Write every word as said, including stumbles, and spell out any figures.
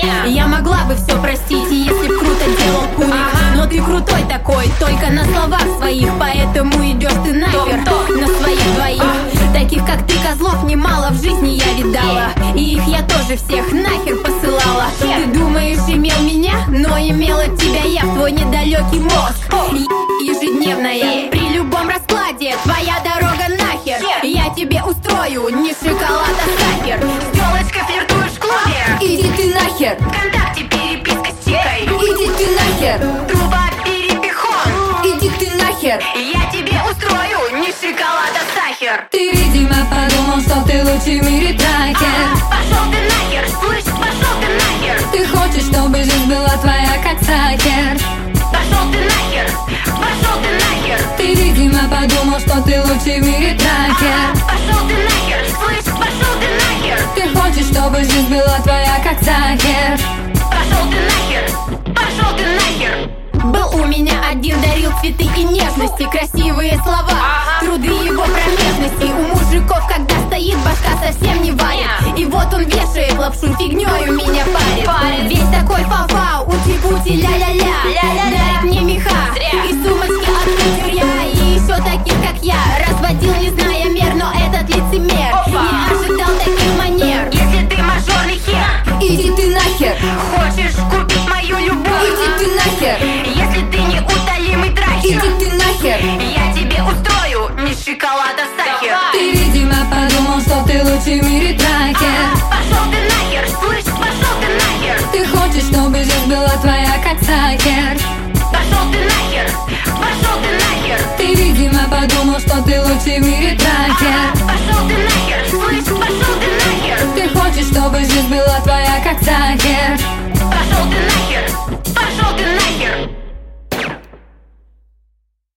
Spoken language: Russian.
Я могла бы все простить, если б круто делал куник. ага. Но ты крутой такой, только на словах своих, поэтому идешь ты нахер на своих двоих. а. Таких как ты козлов немало в жизни я видала, и их я тоже всех нахер посылала. Ты думаешь, имел меня, но имела тебя я в твой недалекий мозг. Ежедневная, при любом раскладе твоя дорога нахер. Я тебе устрою не шоколад, а сахар. С телочкой флиртуешь в клубе. Иди ты нахер. ВКонтакте переписка с тикой. Иди ты нахер. Труба перепихон. Иди ты нахер. Я тебе устрою не шоколад, а сахар. Ты, видимо, подумал, что ты лучший в мире тракер. а, Пошел ты нахер, слышь, пошел ты нахер. Ты хочешь, чтобы жизнь была твоя, как сахар. Пошел ты нахер, пошел ты нахер. Ты, видимо, подумал, что ты лучший в мире тракер. а, Пошел ты нахер, слышь, пошел ты нахер. Ты хочешь, чтобы жизнь была твоя, как сахар. Пошел ты нахер, пошел ты нахер. Был у меня один, дарил цветы и нежности, красивые слова, ага. труды его промежности. У мужиков, когда стоит, башка совсем не варит. И вот он вешает лапшу, фигнёю меня парит. Парит. Весь такой фа-фа, ути-пути, ля-ля-ля. Дарит мне меха Зря. и сумочки от кутюрья. И еще таких, как я, разводил, не зная мер, но этот лицемер Опа. не ожидал таких манер. Если ты мажорный хер, Иди ты нахер. хочешь купить мою любовь, Иди ты нахер. если ты не утолимый трахер, Иди ты нахер. я тебе устрою не шоколад, а сахар. Ты, видимо, подумал, что ты лучший в мире тракер. Пошел ты нахер, слышь, пошел ты нахер. Ты хочешь, чтобы жизнь была твоя, как сахар. Пошел ты нахер, пошел ты нахер. Ты, видимо, подумал, что ты лучший в мире тракер. Пошел ты нахер, слышь, пошел ты нахер. Ты хочешь, чтобы жизнь была твоя, как сахар.